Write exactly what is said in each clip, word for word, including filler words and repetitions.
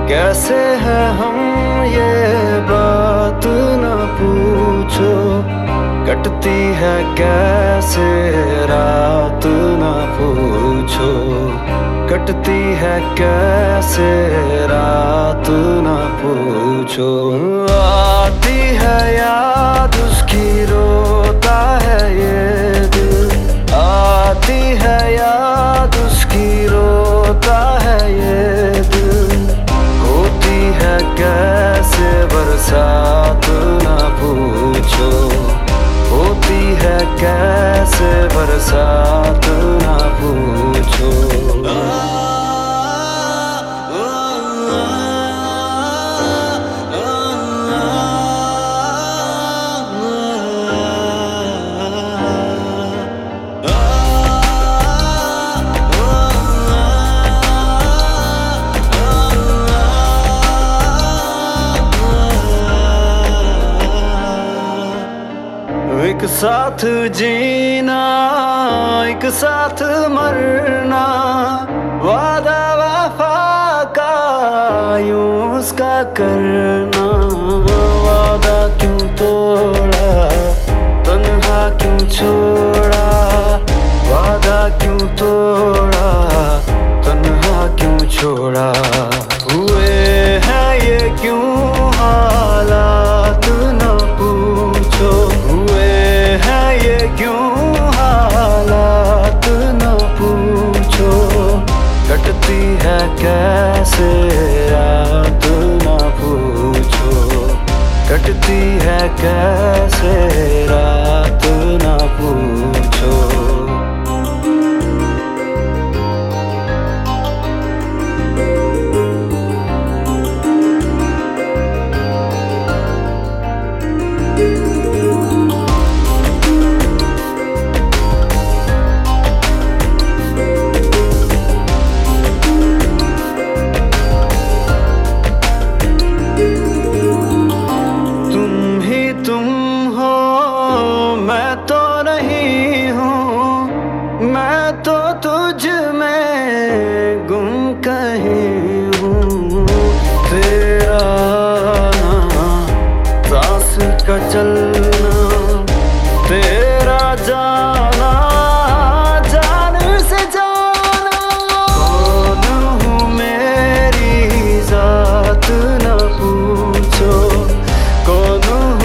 कैसे है हम ये बात न पूछो, कटती है कैसे रात न पूछो, कटती है कैसे रात न पूछो। आती है याद उसकी, रोता है ये दिल, आती है याद उसकी, रोता है ये दिल। होती है कैसे बरसात न पूछो, होती है कैसे बरसात न पूछो। एक साथ जीना, एक साथ मरना, वादा वफा का यूं उसका करना। वादा क्यों तोड़ा, तन्हा क्यों छोड़ा, वादा क्यों तोड़ा, तन्हा क्यों छोड़ा। हुए हैं ये क्यों हालात न पूछो, हुए हैं ये क्यों हालात न पूछो। कटती है कैसे रात न पूछो, कटती है कैसे रात न पूछो। तुम हो मैं तो नहीं हूँ, मैं तो तुझ में गुम कहीं हूँ। तेरा आना, सांस का चलना, तेरा जाना, जान से जाना। कौन हूँ मेरी जात न पूछो, कौन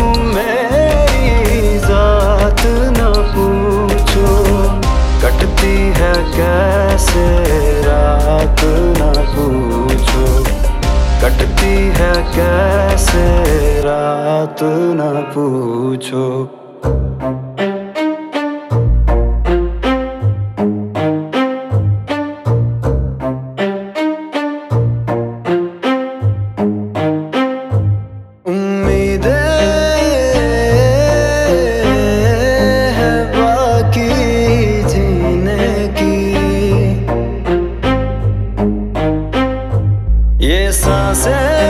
न पूछो। कटती है कैसे रात न पूछो, कटती है कैसे रात न पूछो। ये सांसें